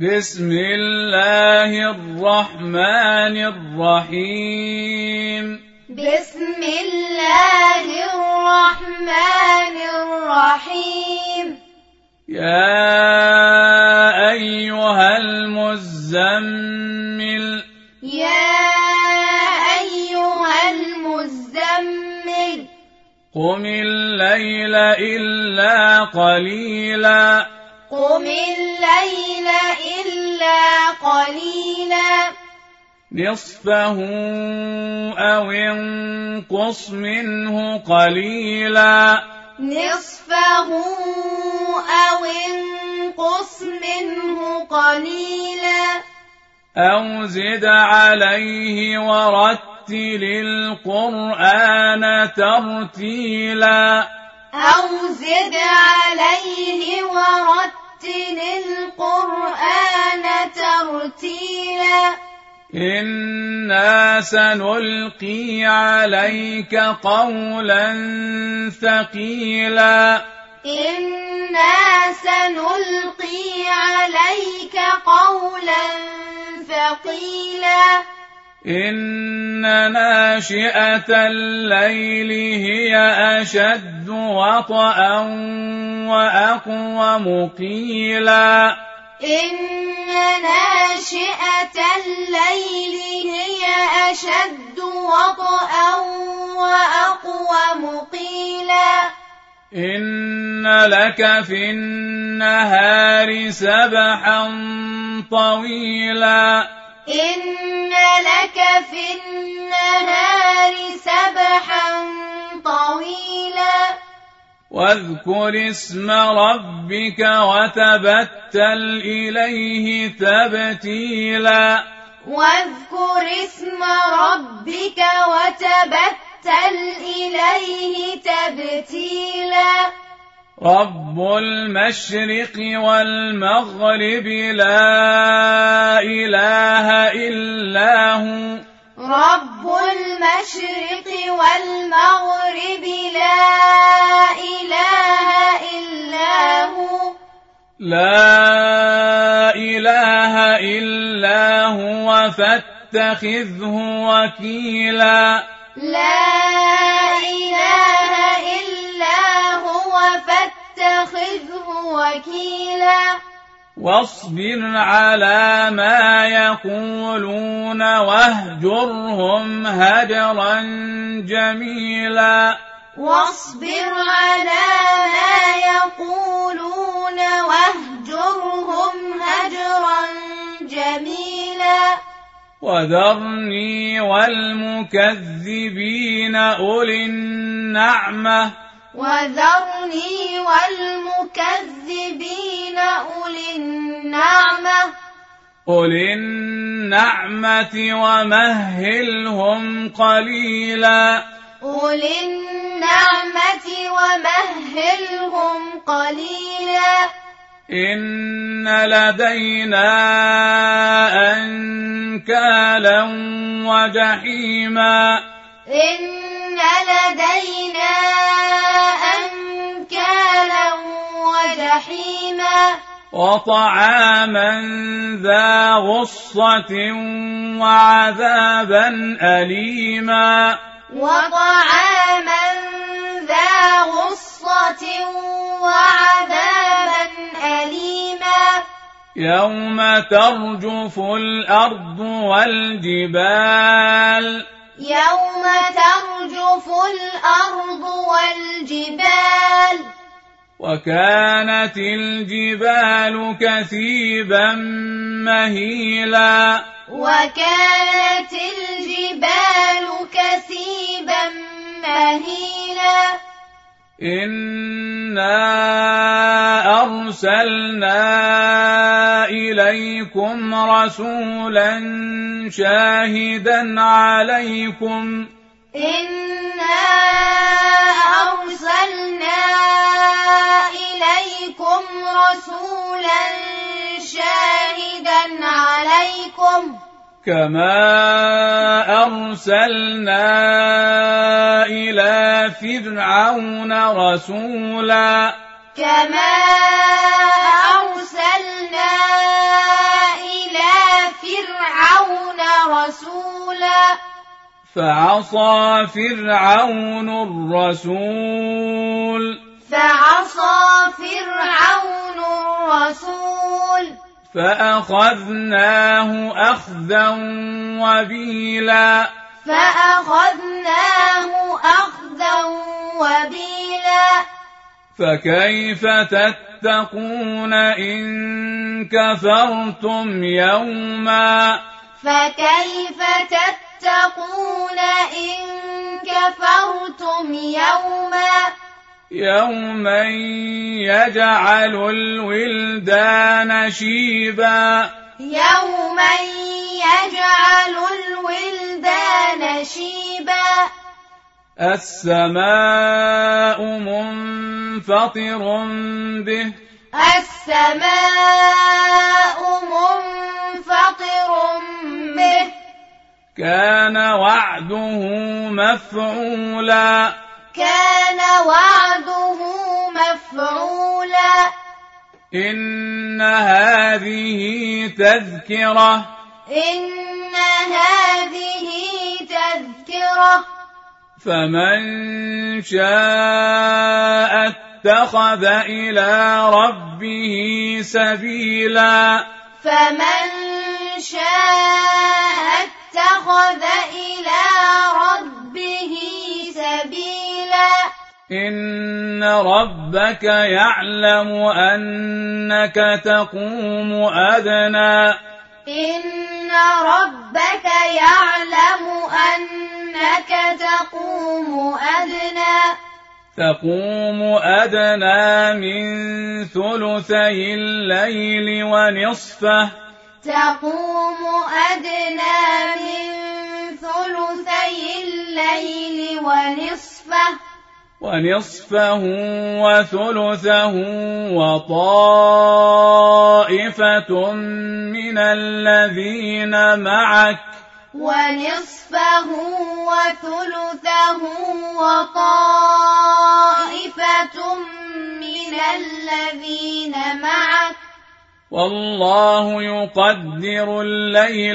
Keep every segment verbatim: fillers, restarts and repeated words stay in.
بسم الله الرحمن الرحيم بسم الله الرحمن الرحيم يا أيها المزمل يا أيها المزمل قم الليل إلا قليلا قم الليل إلا قليلا نصفه أو انقص منه قليلا نصفه أو انقص منه قليلا أو زد عليه ورتل القرآن ترتيلا أو زد عليه ورتل القرآن ترتيلا إنا سنلقي عليك قولا ثقيلا إنا سنلقي عليك قولا ثقيلا إن ناشئة الليل هي أشد وطئا وأقوم قيلا إن ناشئة الليل هي أشد وطئا وأقوم قيلا إن لك في النهار سبحا طويلا إن لك في النهار سبحا طويلا واذكر اسم ربك وتبتل إليه تبتيلا واذكر اسم ربك وتبتل إليه تبتيلا رب المشرق والمغرب لا إله إلا هو رب المشرق والمغرب لا إله إلا هو لا إله إلا هو فاتخذه وكيلا لا إله إلا هو فاتخذه وكيلا واصبر على ما يقولون واهجرهم هجرا جميلا واصبر على ما يقولون واهجرهم هجرا جميلا وذرني والمكذبين أولي النعمة وذرني والمكذبين أولي النعمة أولي النعمة ومهلهم قليلا أولي النعمة ومهلهم قليلا إن لدينا أنكالا وجحيما إن لدينا أنكالا وجحيما وطعاما ذا غصة وعذابا أليما وطعاما ذا غصة وعذابا أليما يوم ترجف الأرض والجبال يوم ترجف الأرض والجبال وكانت الجبال كثيبا مهيلا وكانت الجبال كثيبا مهيلا إنا أرسلنا إليكم رسولا شاهدا عليكم إنا أرسلنا إليكم رسولا شاهدا عليكم كما أرسلنا إلى فرعون رسولا كما أرسلنا فعصى فرعون الرسول فعصى فرعون الرسول فأخذناه أخذا وبيلا فأخذناه أخذا وبيلا فكيف تتقون إن كفرتم يوما فكيف تتقون إن كفرتم يوما يوما يجعل الولدان شيبا يوما يجعل الولدان شيبا السماء منفطر به السماء منفطر به كان وعده مفعولا كان وعده مفعولا إن هذه تذكرة إن هذه تذكرة فمن شاء اتخذ إلى ربه سبيلا فمن شاء اتخذ إلى ربه سبيلا إن ربك يعلم أنك تقوم أدنى إن ربك يعلم أنك تقوم أدنى تقوم أدنى من ثلثي الليل ونصفه تقوم أدنى من ثلثي الليل ونصفه ونصفه وثلثه وطائفة من الذين معك ونصفه وثلثه وطائفة من الذين معك والله يقدر الليل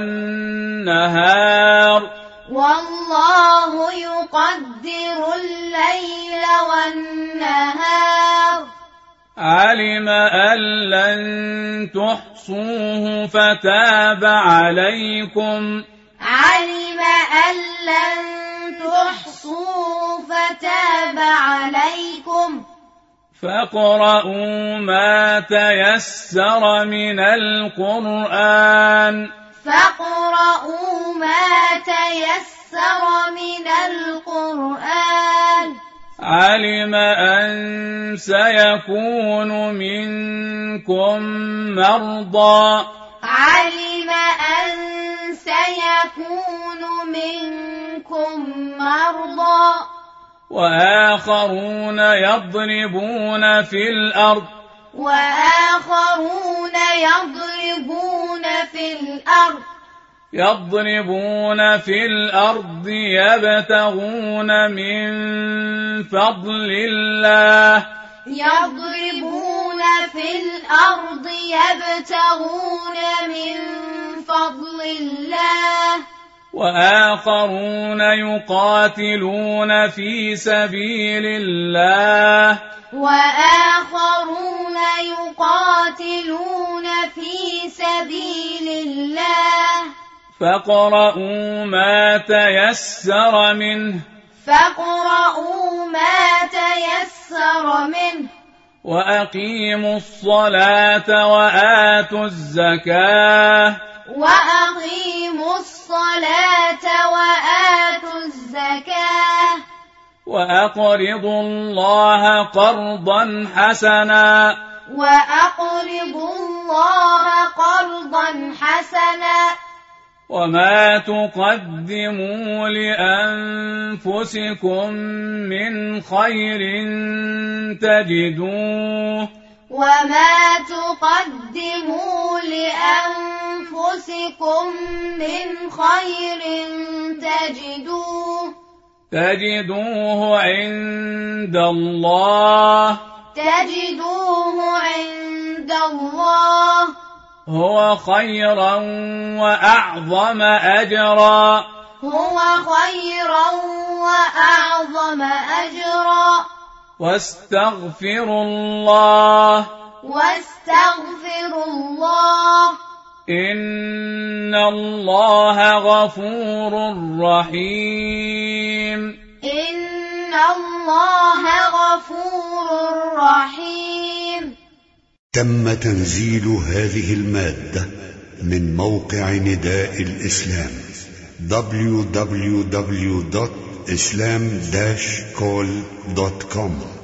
والنهار والله يقدر الليل والنهار علم أن لن تحصوه فتاب عليكم علم أن لن تحصوه فتاب عليكم فاقرؤوا ما تيسر من القرآن فاقرؤوا ما تيسر من القرآن علم أن سيكون منكم مرضى علم أن سيكون منكم مرضى وآخرون يضربون في الأرض وآخرون يضربون في الأرض يضربون في الأرض يبتغون من فضل الله يضربون في الأرض يبتغون من فضل الله وآخرون يقاتلون في سبيل الله وآخرون يقاتلون في سبيل الله فاقرؤوا ما تيسر منه فاقرؤوا ما تيسر منه وأقيموا الصلاة وآتوا الزكاة وأقيموا الصلاة وآتوا الزكاة وأقرضوا الله قرضا حسنا وأقرضوا الله قرضا حسنا وما تقدموا لأنفسكم من خير تجدوه وما تقدموا لأنفسكم من خير تجدوه تجدوه عند الله تجدوه عند الله هو خيرا وأعظم أجرا هو خيرا وأعظم أجرا واستغفروا الله واستغفروا الله إن الله غفور رحيم إن الله غفور رحيم. تم تنزيل هذه المادة من موقع نداء الإسلام دبليو دبليو دبليو دوت إسلام داش كول دوت كوم.